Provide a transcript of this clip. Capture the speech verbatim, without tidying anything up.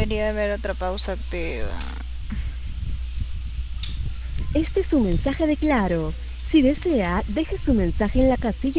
debería haber otra pausa activa. Este es su mensaje de Claro. Si desea, deje su mensaje en la casilla